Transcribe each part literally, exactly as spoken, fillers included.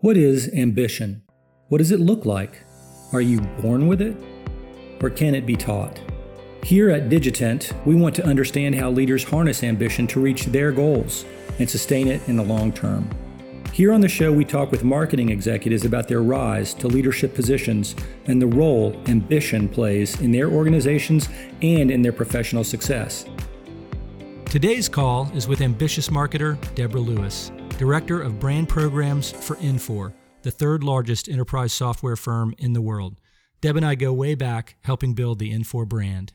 What is ambition? What does it look like? Are you born with it? Or can it be taught? Here at Digitent, we want to understand how leaders harness ambition to reach their goals and sustain it in the long term. Here on the show, we talk with marketing executives about their rise to leadership positions and the role ambition plays in their organizations and in their professional success. Today's call is with ambitious marketer Deborah Lewis, Director of Brand Programs for Infor, the third largest enterprise software firm in the world. Deb and I go way back helping build the Infor brand.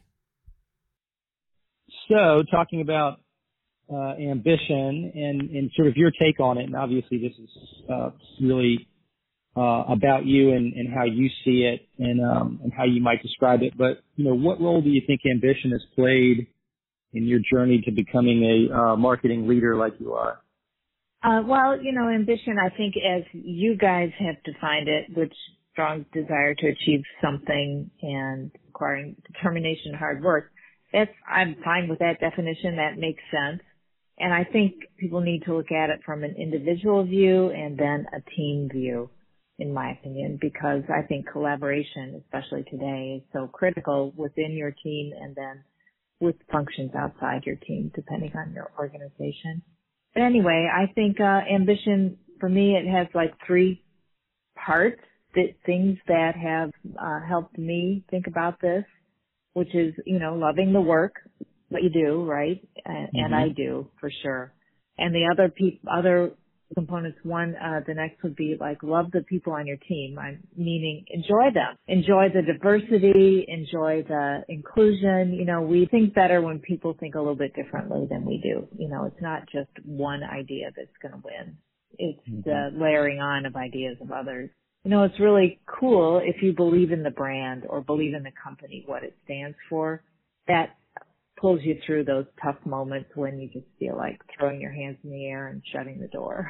So talking about uh, ambition and, and sort of your take on it, and obviously this is uh, really uh, about you and, and how you see it and, um, and how you might describe it. But, you know, what role do you think ambition has played in your journey to becoming a uh, marketing leader like you are? Uh, well, you know, ambition, I think as you guys have defined it, which strong desire to achieve something and requiring determination and hard work, that's, I'm fine with that definition. That makes sense. And I think people need to look at it from an individual view and then a team view, in my opinion, because I think collaboration, especially today, is so critical within your team and then with functions outside your team, depending on your organization. But anyway, I think uh, ambition, for me, it has like three parts, that things that have uh, helped me think about this, which is, you know, loving the work, what you do, right? And, mm-hmm. and I do, for sure. And the other pe- other components, one, uh, the next would be like love the people on your team. I'm meaning enjoy them, enjoy the diversity, enjoy the inclusion. You know, we think better when people think a little bit differently than we do. You know, it's not just one idea that's going to win. It's mm-hmm. the layering on of ideas of others. You know, it's really cool if you believe in the brand or believe in the company, what it stands for. That pulls you through those tough moments when you just feel like throwing your hands in the air and shutting the door.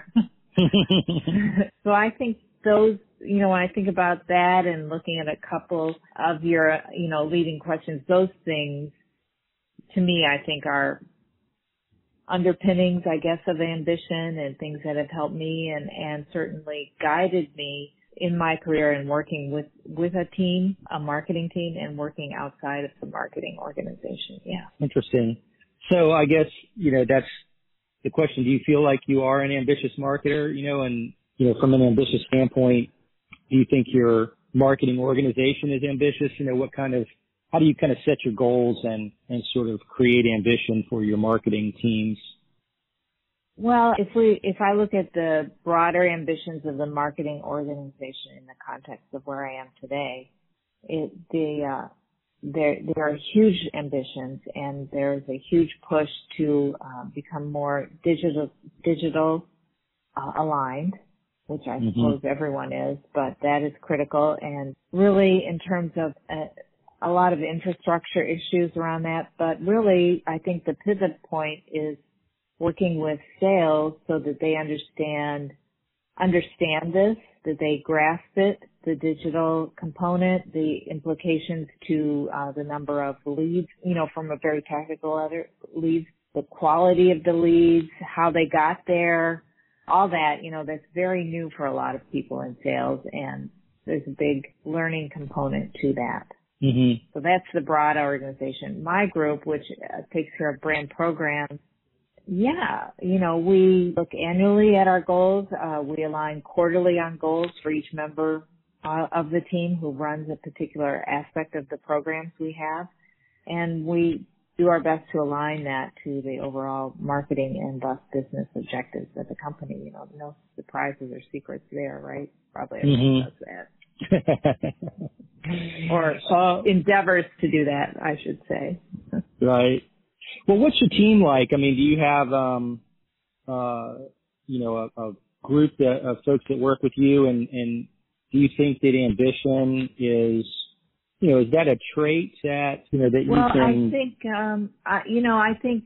So I think those, you know, when I think about that and looking at a couple of your, you know, leading questions, those things to me, I think are underpinnings, I guess, of ambition and things that have helped me and, and certainly guided me in my career and working with, with a team, a marketing team, and working outside of the marketing organization. Yeah. Interesting. So I guess, you know, that's the question. Do you feel like you are an ambitious marketer, you know, and, you know, from an ambitious standpoint, do you think your marketing organization is ambitious? You know, what kind of, how do you kind of set your goals and, and sort of create ambition for your marketing teams? Well, if we, if I look at the broader ambitions of the marketing organization in the context of where I am today, it, the, uh, there, there are huge ambitions and there's a huge push to, uh, become more digital, digital, uh, aligned, which I mm-hmm. suppose everyone is, but that is critical. And really in terms of, uh, a lot of infrastructure issues around that, but really I think the pivot point is working with sales so that they understand, understand this, that they grasp it, the digital component, the implications to uh, the number of leads, you know, from a very tactical other leads, the quality of the leads, how they got there, all that, you know, that's very new for a lot of people in sales, and there's a big learning component to that. Mm-hmm. So that's the broad organization. My group, which uh, takes care of brand programs, yeah, you know, we look annually at our goals. Uh, we align quarterly on goals for each member uh, of the team who runs a particular aspect of the programs we have. And we do our best to align that to the overall marketing and thus business objectives of the company. You know, no surprises or secrets there, right? Probably everyone mm-hmm. does that. or uh, endeavors to do that, I should say. Right. Well, what's your team like? I mean, do you have, um, uh, you know, a, a group that, of folks that work with you, and, and do you think that ambition is, you know, is that a trait that, you know, that you well, can? Well, I think, um, I, you know, I think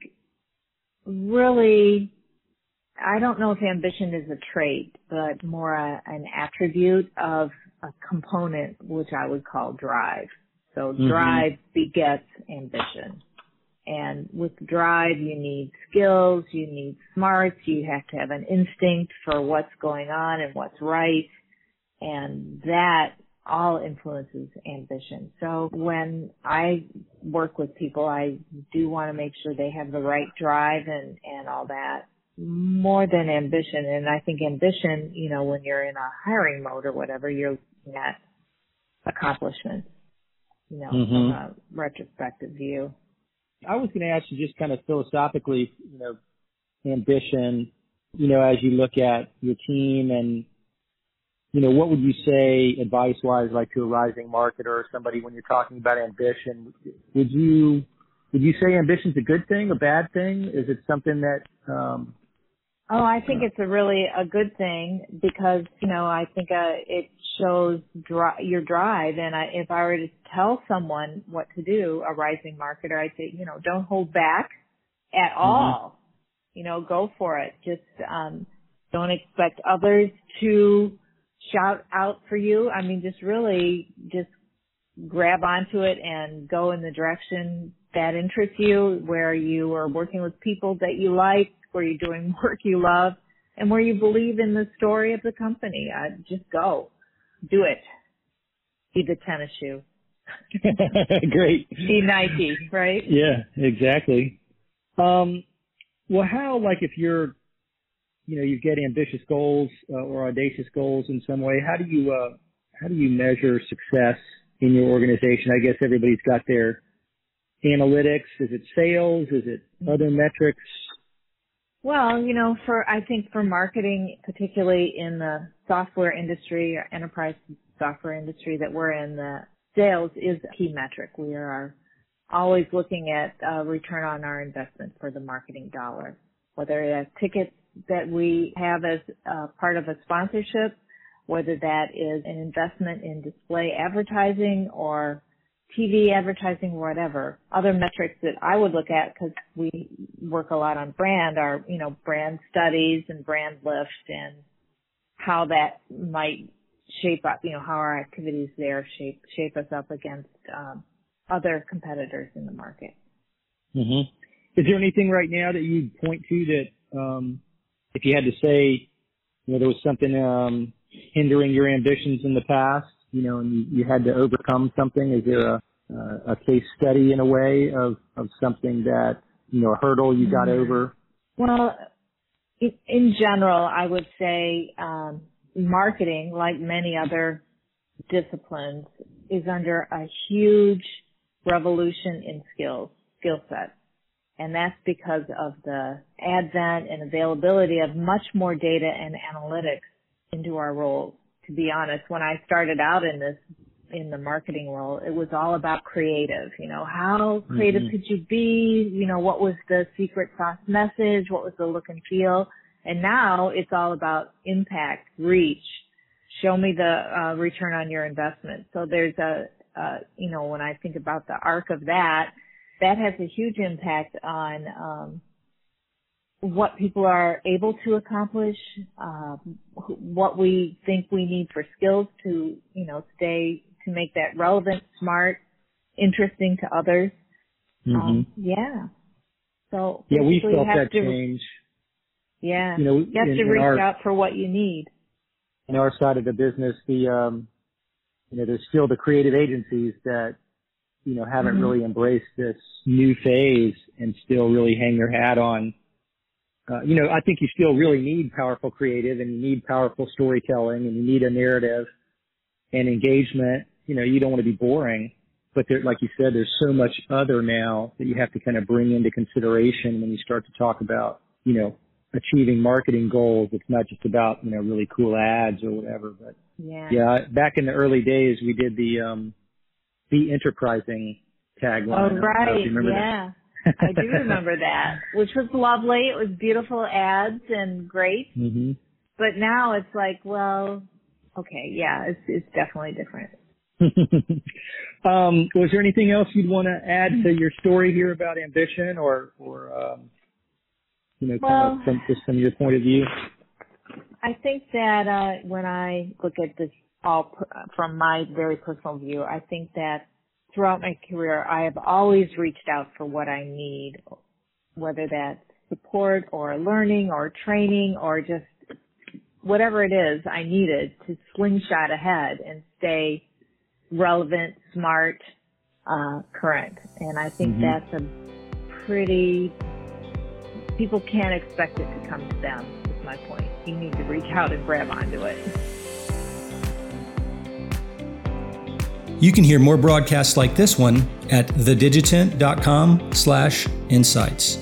really, I don't know if ambition is a trait, but more a, an attribute of a component, which I would call drive. So drive mm-hmm. begets ambition. And with drive, you need skills, you need smarts, you have to have an instinct for what's going on and what's right. And that all influences ambition. So when I work with people, I do want to make sure they have the right drive and, and all that, more than ambition. And I think ambition, you know, when you're in a hiring mode or whatever, you're looking at accomplishments, you know, Mm-hmm. from a retrospective view. I was going to ask you just kind of philosophically, you know, ambition, you know, as you look at your team and, you know, what would you say advice-wise, like to a rising marketer or somebody when you're talking about ambition? Would you would you say ambition's a good thing, a bad thing? Is it something that? Um, oh, I think it's a really a good thing because you know I think uh, it shows dri- your drive. And I, if I were to tell someone what to do, a rising marketer, I'd say, you know, don't hold back at all. Mm-hmm. You know, go for it. Just um, don't expect others to shout out for you. I mean, just really just grab onto it and go in the direction that interests you, where you are working with people that you like, where you're doing work you love, and where you believe in the story of the company. Uh, just go. Do it. Be the tennis shoe. Great. Be Nike, right? Yeah, exactly. Um, well, how, like, if you're, you know, you get ambitious goals uh, or audacious goals in some way, how do you, uh, how do you measure success in your organization? I guess everybody's got their analytics. Is it sales? Is it other metrics? Well, you know, for, I think for marketing, particularly in the software industry or enterprise software industry that we're in, the sales is a key metric. We are always looking at uh, return on our investment for the marketing dollar, whether that's tickets that we have as uh, part of a sponsorship, whether that is an investment in display advertising or T V advertising, whatever. Other metrics that I would look at, because we work a lot on brand, are, you know, brand studies and brand lift and how that might shape up, you know, how our activities there shape shape us up against um, other competitors in the market. Mm-hmm. Is there anything right now that you'd point to that, um, if you had to say, you know, there was something um, hindering your ambitions in the past, you know, and you, you had to overcome something? Is there a, uh, a case study in a way of, of something that, you know, a hurdle you got mm-hmm. over? Well, in, in general, I would say um, marketing, like many other disciplines, is under a huge revolution in skills, skill sets. And that's because of the advent and availability of much more data and analytics into our roles. To be honest, when I started out in this, in the marketing role, it was all about creative. You know, how creative mm-hmm. could you be? You know, what was the secret sauce message? What was the look and feel? And now it's all about impact, reach. Show me the uh, return on your investment. So there's a, uh, you know, when I think about the arc of that, that has a huge impact on um, what people are able to accomplish, uh, what we think we need for skills to, you know, stay, to make that relevant, smart, interesting to others. Mm-hmm. Um, yeah. So yeah, we felt have that to, change. Yeah. You know, you have in, to reach our, out for what you need. In our side of the business, the, um, you know, there's still the creative agencies that, you know, haven't mm-hmm. really embraced this new phase and still really hang their hat on. Uh, you know, I think you still really need powerful creative and you need powerful storytelling and you need a narrative and engagement. You know, you don't want to be boring, but there, like you said, there's so much other now that you have to kind of bring into consideration when you start to talk about, you know, achieving marketing goals. It's not just about, you know, really cool ads or whatever, but yeah, yeah back in the early days, we did the, um, Be Enterprising tagline. Oh, right. You remember yeah. that? I do remember that, which was lovely. It was beautiful ads and great. Mm-hmm. But now it's like, well, okay, yeah, it's it's definitely different. um, was there anything else you'd want to add to your story here about ambition, or, or um, you know, well, kind of from, just from your point of view? I think that uh, when I look at this all pr- from my very personal view, I think that throughout my career, I have always reached out for what I need, whether that's support or learning or training or just whatever it is I needed to slingshot ahead and stay relevant, smart, uh, current. And I think mm-hmm. that's a pretty, people can't expect it to come to them, is my point. You need to reach out and grab onto it. You can hear more broadcasts like this one at thedigitent.com slash insights.